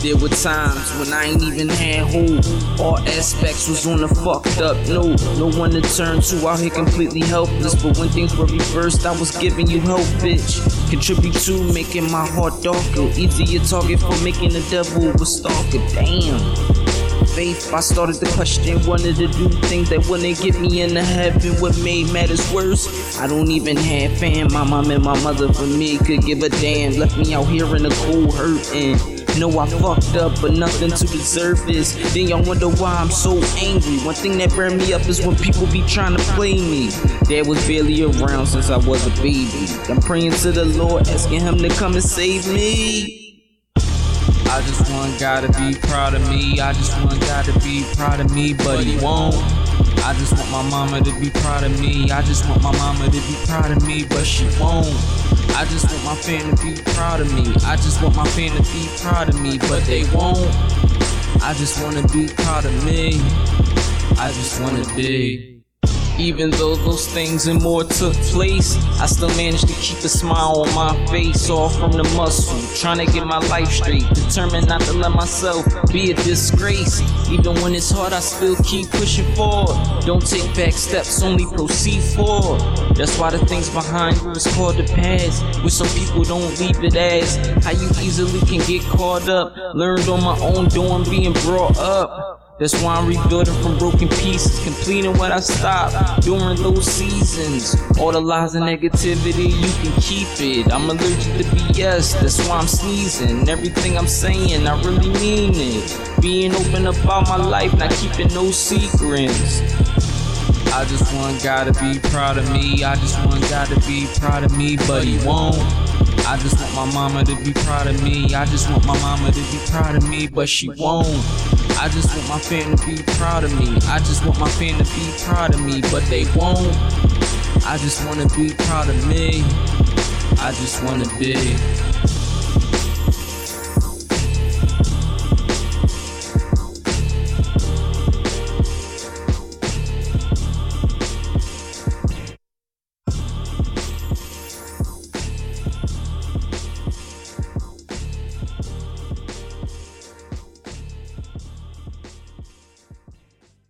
There were times when I ain't even had hope. All aspects was on a fucked up note. No one to turn to, out here completely helpless. But when things were reversed, I was giving you help, bitch. Contribute to making my heart darker. Easier target for making the devil a stalker. Damn. Faith, I started to question, wanted to do things that wouldn't get me into heaven. What made matters worse, I don't even have fam. My mom and my mother for me could give a damn. Left me out here in the cold hurting. Know I fucked up, but nothing to deserve this. Then y'all wonder why I'm so angry. One thing that burned me up is when people be trying to play me. Dad was barely around since I was a baby. I'm praying to the Lord, asking him to come and save me. I just want God to be proud of me. I just want God to be proud of me, but he won't. I just want my mama to be proud of me. I just want my mama to be proud of me, but she won't. I just want my fam to be proud of me. I just want my fam to be proud of me, but they won't. I just wanna be proud of me. I just wanna be. Even though those things and more took place, I still managed to keep a smile on my face. All from the muscle, trying to get my life straight. Determined not to let myself be a disgrace. Even when it's hard, I still keep pushing forward. Don't take back steps, only proceed forward. That's why the things behind you is called the past. Which some people don't leave it as. How you easily can get caught up. Learned on my own doing, being brought up. That's why I'm rebuilding from broken pieces, completing what I stopped during those seasons. All the lies and negativity, you can keep it. I'm allergic to BS, that's why I'm sneezing. Everything I'm saying, I really mean it. Being open about my life, not keeping no secrets. I just want God to be proud of me. I just want God to be proud of me, but he won't. I just want my mama to be proud of me. I just want my mama to be proud of me, but she won't. I just want my fam to be proud of me. I just want my fam to be proud of me, but they won't. I just wanna be proud of me. I just wanna be.